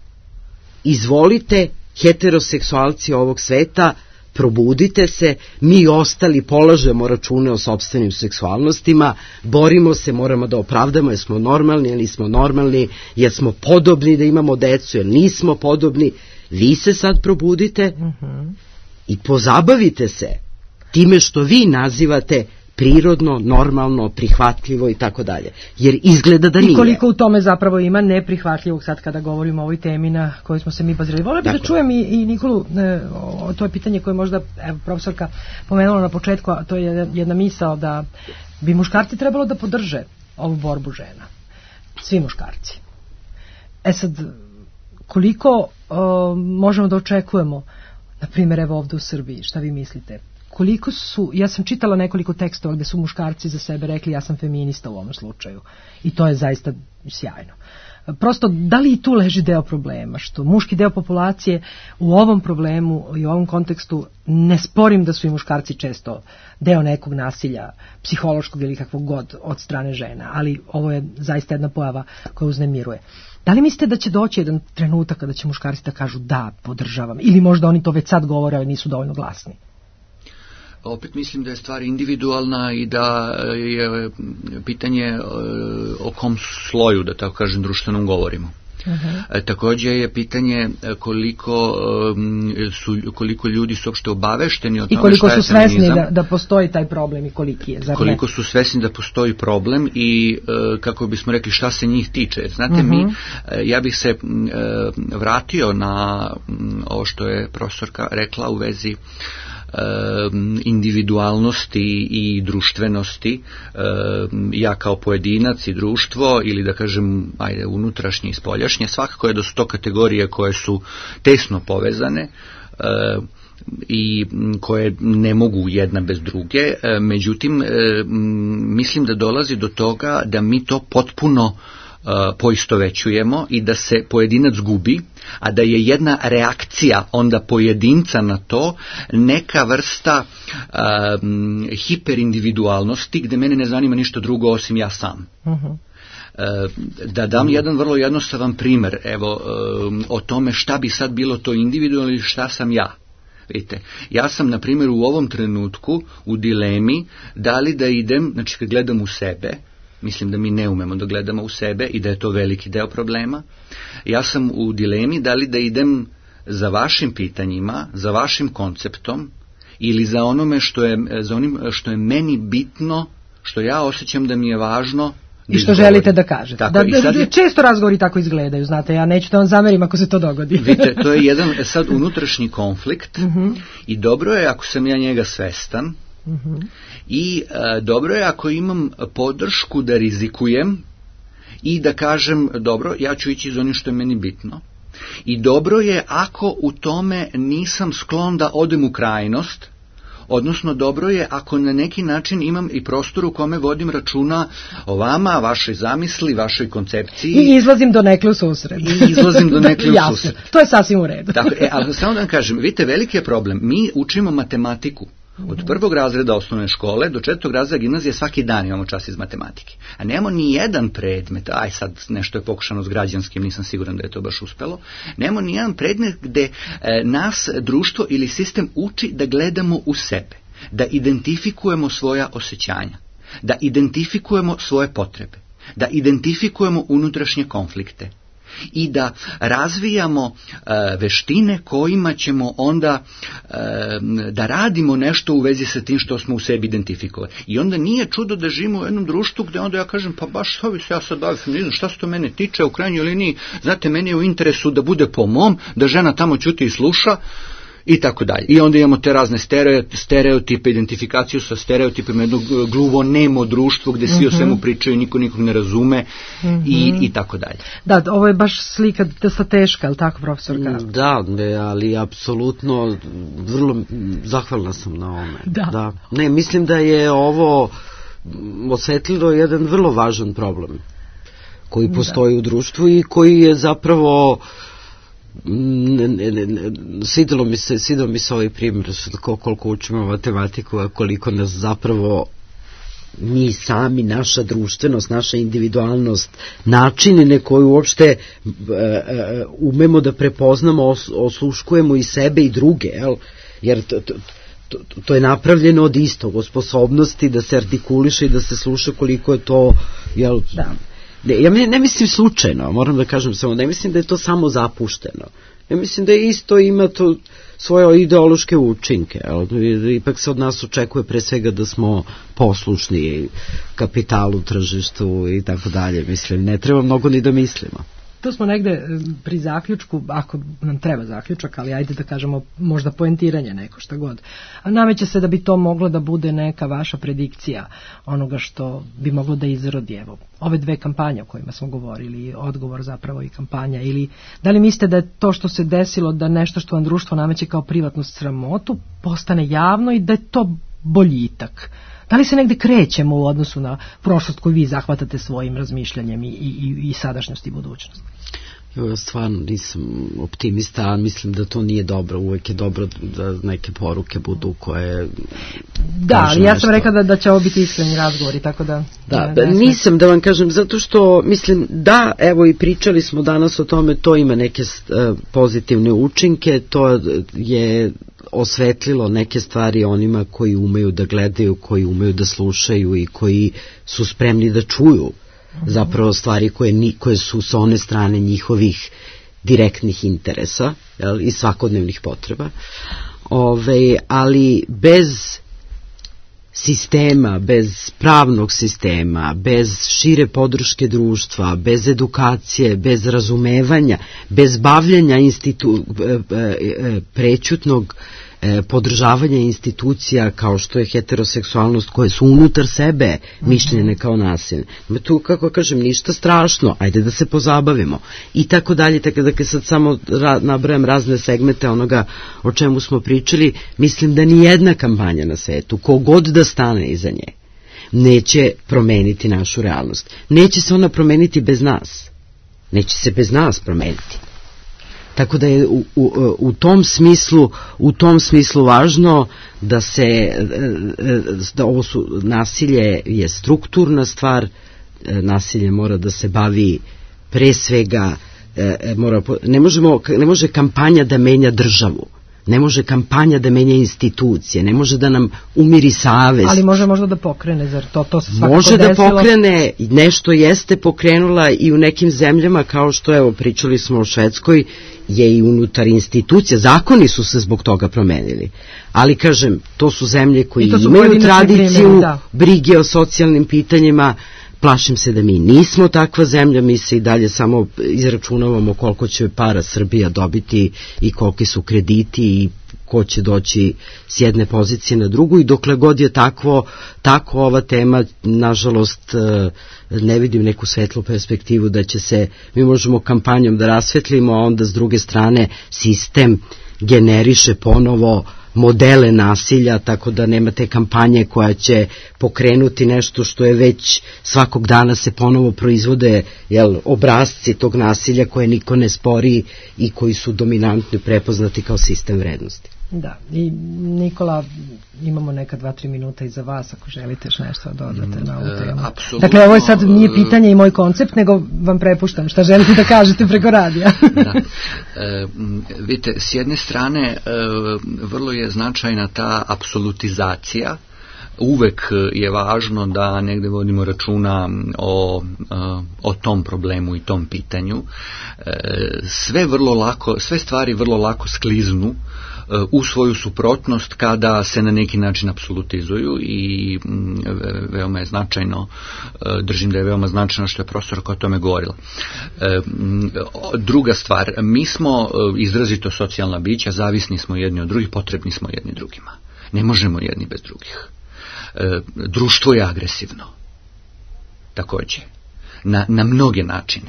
Izvolite, heteroseksualci ovog sveta, probudite se, mi ostali polažemo račune o sopstvenim seksualnostima, borimo se, moramo da opravdamo jer smo normalni, jer nismo normalni, jer smo podobni da imamo decu, jer nismo podobni. Vi se sad probudite uh-huh. i pozabavite se time što vi nazivate prirodno, normalno, prihvatljivo i tako dalje. Jer izgleda da nije. I koliko u tome zapravo ima neprihvatljivog sad kada govorimo o ovoj temi na kojoj smo se mi bazirali. Volio bih da čujem i, i Nikolu, e, o, to je pitanje koje možda evo, profesorka pomenula na početku, a to je jedna misao da bi muškarci trebalo da podrže ovu borbu žena. Svi muškarci. E sad, koliko o, možemo da očekujemo, na primjer, evo ovdje u Srbiji, šta vi mislite? Koliko su, ja sam čitala nekoliko tekstova gde su muškarci za sebe rekli ja sam feminista u ovom slučaju i to je zaista sjajno. Prosto, da li i tu leži deo problema, što muški deo populacije u ovom problemu i u ovom kontekstu, ne sporim da su i muškarci često deo nekog nasilja, psihološkog ili kakvog god od strane žena, ali ovo je zaista jedna pojava koja uznemiruje. Da li mislite da će doći jedan trenutak kada će muškarci da kažu da, podržavam, ili možda oni to već sad govore, ali nisu dovoljno glasni? Opet mislim da je stvar individualna i da je pitanje o kom sloju, da tako kažem, društvenom govorimo. Uh-huh. E, također je pitanje koliko, su, koliko ljudi su uopšte obavešteni o tome i koliko su svesni da, da postoji taj problem i koliki je. Zar koliko ne? Su svesni da postoji problem i kako bismo rekli šta se njih tiče. Jer, znate, uh-huh. mi, ja bih se vratio na ovo što je profesorka rekla u vezi individualnosti i društvenosti, ja kao pojedinac i društvo, ili da kažem ajde, unutrašnje i spoljašnje, svakako je da su to kategorije koje su tesno povezane i koje ne mogu jedna bez druge, međutim mislim da dolazi do toga da mi to potpuno poistovećujemo i da se pojedinac gubi, a da je jedna reakcija onda pojedinca na to neka vrsta um, hiperindividualnosti gde mene ne zanima ništa drugo osim ja sam. Uh-huh. Da dam jedan vrlo jednostavan primer, evo, um, o tome šta bi sad bilo to individualno ili šta sam ja. Vidite, ja sam na primjer u ovom trenutku u dilemi da li da idem, znači kad gledam u sebe, mislim da mi ne umemo da gledamo u sebe i da je to veliki deo problema. Ja sam u dilemi da li da idem za vašim pitanjima, za vašim konceptom ili za onome što je, za onim što je meni bitno, što ja osjećam da mi je važno. I što želite da kažete. Tako, da, da, je, često razgovori tako izgledaju, znate, ja neću da vam zamerim ako se to dogodi. Vidite, to je jedan sad unutrašnji konflikt uh-huh. i dobro je ako sam ja njega svestan. Uh-huh. I e, dobro je ako imam podršku da rizikujem i da kažem dobro, ja ću ići za onim što je meni bitno. I dobro je ako u tome nisam sklon da odem u krajnost, odnosno dobro je ako na neki način imam i prostor u kome vodim računa o vama, vašoj zamisli, vašoj koncepciji. I izlazim do nekle u susret. I izlazim do nekle u susret. To je sasvim u redu. Tako, e, ali samo da vam kažem, vidite, veliki je problem. Mi učimo matematiku. Od prvog razreda osnovne škole do četvrtog razreda gimnazije svaki dan imamo čas iz matematike. A nemamo ni jedan predmet, aj sad nešto je pokušano s građanskim, nisam siguran da je to baš uspelo, nemamo ni jedan predmet gde e, nas društvo ili sistem uči da gledamo u sebe, da identifikujemo svoja osjećanja, da identifikujemo svoje potrebe, da identifikujemo unutrašnje konflikte i da razvijamo e, veštine kojima ćemo onda e, da radimo nešto u vezi sa tim što smo u sebi identifikovali. I onda nije čudo da živimo u jednom društvu gde onda ja kažem, pa baš što bi se ja sad bavim feminizmom, šta se to mene tiče, u krajnjoj liniji, znate, meni je u interesu da bude po mom, da žena tamo ćuti i sluša, i tako dalje. I onda imamo te razne stereotipe, identifikaciju sa stereotipima, jedno gluvo, nemo društvo gde svi mm-hmm. o svemu pričaju, niko nikog ne razume mm-hmm. i, i tako dalje. Da, ovo je baš slika dosta teška, ali tako, profesorka? Da, ne, ali apsolutno vrlo zahvalna sam na ovome. Da. Da. Ne, mislim da je ovo osvetlilo jedan vrlo važan problem koji postoji da. u društvu i koji je zapravo Ne, ne, ne, svidelo mi se, svidelo mi se ovaj primjer koliko učimo matematiku, a koliko nas zapravo mi sami, naša društvenost, naša individualnost, načine koje uopšte e, e, umemo da prepoznamo, os, osluškujemo i sebe i druge, jel? Jer to, to, to, to je napravljeno od istog, od sposobnosti da se artikuliše i da se sluša, koliko je to, jel, da. Ne, ja ne mislim slučajno, moram da kažem samo, ne mislim da je to samo zapušteno. Ja mislim da je isto ima to svoje ideološke učinke. Ipak se od nas očekuje pre svega da smo poslušni kapitalu, tržištu i tako dalje. Mislim, ne treba mnogo ni da mislimo. To smo negde pri zaključku, ako nam treba zaključak, ali ajde da kažemo možda poentiranje neko, šta god. A nameće se da bi to moglo da bude neka vaša predikcija onoga što bi moglo da izrodi, evo, ove dve kampanje o kojima smo govorili, odgovor zapravo i kampanja, ili da li mislite da je to što se desilo, da nešto što vam društvo nameće kao privatnu sramotu postane javno i da je to boljitak? Da li se negde krećemo u odnosu na prošlost koju vi zahvatate svojim razmišljanjem i, i, i sadašnjost i budućnost? Ja stvarno nisam optimista, a mislim da to nije dobro. Uvek je dobro da neke poruke budu koje... Da, ali ja sam rekla da, da će ovo biti iskreni razgovori, tako da... Da, da nisam da vam kažem, zato što mislim da, evo i pričali smo danas o tome, to ima neke uh, pozitivne učinke, to je osvetlilo neke stvari onima koji umeju da gledaju, koji umeju da slušaju i koji su spremni da čuju zapravo stvari koje, ni, koje su sa one strane njihovih direktnih interesa, jel, i svakodnevnih potreba. Ove, ali bez sistema, bez pravnog sistema, bez šire podrške društva, bez edukacije, bez razumevanja, bez bavljanja institu, prećutnog podržavanja institucija kao što je heteroseksualnost, koje su unutar sebe mišljene kao nasilne. Tu, kako kažem, ništa strašno, ajde da se pozabavimo i tako dalje, tako da kad sad samo ra, nabrajam razne segmente onoga o čemu smo pričali, mislim da ni jedna kampanja na svetu, kogod da stane iza nje, neće promeniti našu realnost. Neće se ona promeniti bez nas. Neće se bez nas promeniti. Tako da je u, u, u tom smislu u tom smislu važno da se da ovo su, nasilje je strukturna stvar, nasilje mora da se bavi pre svega mora, ne možemo, ne može kampanja da menja državu. Ne može kampanja da menja institucije, ne može da nam umiri savest. Ali može možda da pokrene, zar to, to se svakako može desilo? Da pokrene, nešto jeste pokrenula i u nekim zemljama, kao što, evo, pričali smo o Švedskoj, je i unutar institucija, zakoni su se zbog toga promenili. Ali, kažem, to su zemlje koji imaju tradiciju da. brige o socijalnim pitanjima. Plašim se da mi nismo takva zemlja, mi se i dalje samo izračunavamo koliko će para Srbija dobiti i koliki su krediti i ko će doći s jedne pozicije na drugu, i dokle god je takvo, tako ova tema, nažalost, ne vidim neku svetlu perspektivu da će se, mi možemo kampanjom da rasvetlimo, a onda s druge strane sistem generiše ponovo modele nasilja, tako da nema te kampanje koja će pokrenuti nešto što je već svakog dana se ponovo proizvode, jel, obrazci tog nasilja koje niko ne spori i koji su dominantni prepoznati kao sistem vrednosti. Da, i Nikola, imamo neka dva, tri minuta iza vas ako želite još nešto dodate na ovu temu. Apsolutno. Dakle, ovo je sad nije pitanje i moj koncept, nego vam prepuštam šta želite da kažete preko radija. Da. E, vidite, s jedne strane e, vrlo je značajna ta apsolutizacija. Uvek je važno da negde vodimo računa o, o tom problemu i tom pitanju. Sve vrlo lako, sve stvari vrlo lako skliznu u svoju suprotnost kada se na neki način apsolutizuju i veoma je značajno, držim da je veoma značajno što je profesorka o tome govorila. Druga stvar, mi smo izrazito socijalna bića, zavisni smo jedni od drugih, potrebni smo jedni drugima. Ne možemo jedni bez drugih. Društvo je agresivno. Takođe. Na, na mnoge načine.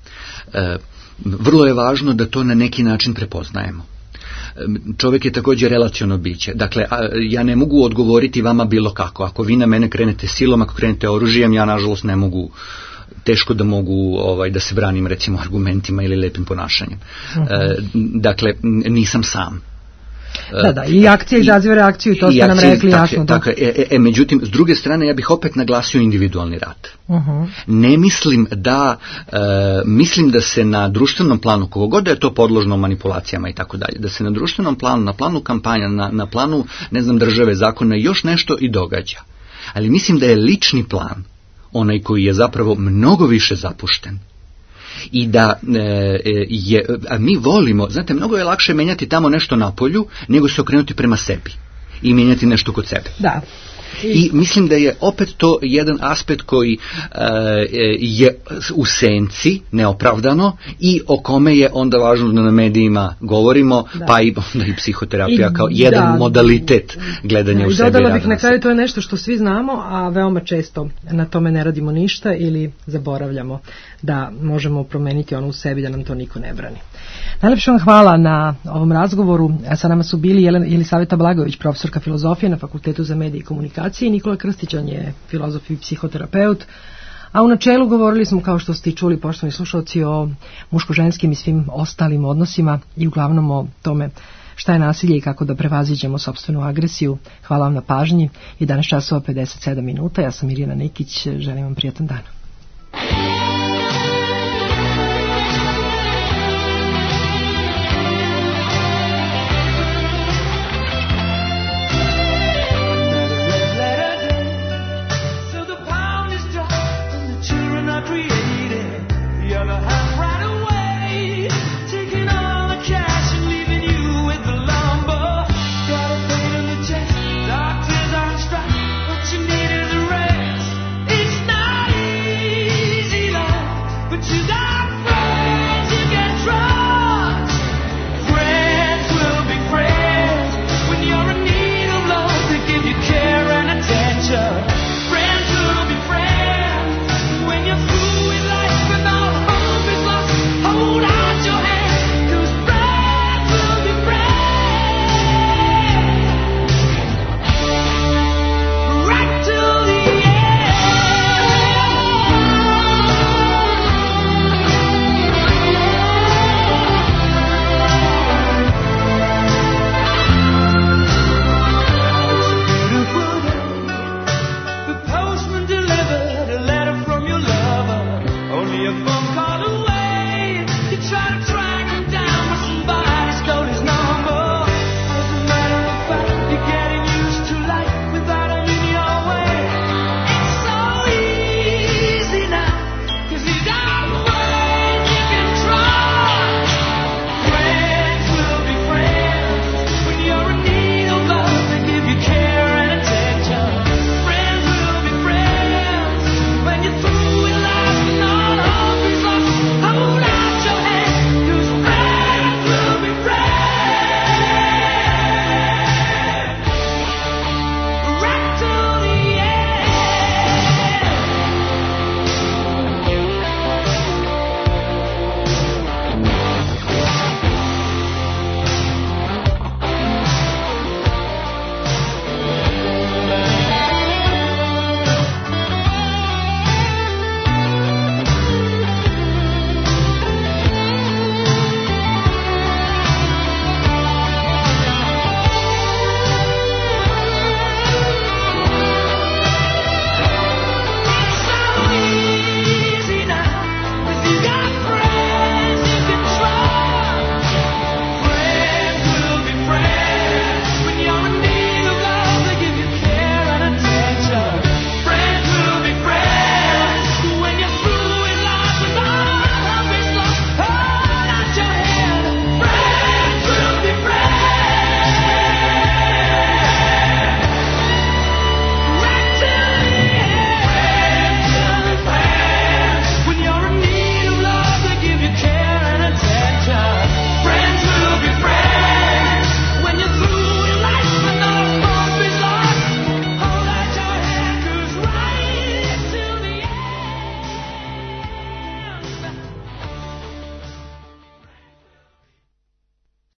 Vrlo je važno da to na neki način prepoznajemo. Čovjek je također relaciono biće. Dakle, ja ne mogu odgovoriti vama bilo kako. Ako vi na mene krenete silom, ako krenete oružjem, ja nažalost ne mogu, teško da mogu ovaj, da se branim recimo argumentima ili lepim ponašanjem. Uh-huh. Dakle, nisam sam. Da, da, i akcija izaziva reakciju i to ste nam rekli jasno. Tako, e, e, međutim, s druge strane, ja bih opet naglasio individualni rad. Uh-huh. Ne mislim da, e, mislim da se na društvenom planu, kogod da je to podložno manipulacijama i tako dalje, da se na društvenom planu, na planu kampanja, na, na planu, ne znam, države, zakona, još nešto i događa. Ali mislim da je lični plan, onaj koji je zapravo mnogo više zapušten. I da e, je, a mi volimo, znate, mnogo je lakše menjati tamo nešto na polju, nego se okrenuti prema sebi i menjati nešto kod sebe. Da. I, I mislim da je opet to jedan aspekt koji e, je u senci, neopravdano, i o kome je onda važno da na medijima govorimo, da. Pa i onda i psihoterapija I, kao jedan da, modalitet gledanja da, u sebi. I dodala bih na kraju, to je nešto što svi znamo, a veoma često na tome ne radimo ništa ili zaboravljamo da možemo promeniti ono u sebi, da nam to niko ne brani. Najlepše vam hvala na ovom razgovoru. Sa nama su bili Jelisaveta Blagojević, profesorka filozofije na Fakultetu za medije i komunikacije, i Nikola Krstićan je filozof i psihoterapeut. A u načelu govorili smo, kao što ste čuli, poštovani slušalci, o muško-ženskim i svim ostalim odnosima i uglavnom o tome šta je nasilje i kako da prevaziđemo sopstvenu agresiju. Hvala vam na pažnji. jedanaest časova pedeset sedam minuta. Ja sam Mirjana Nikić. Želim vam prijatan dan.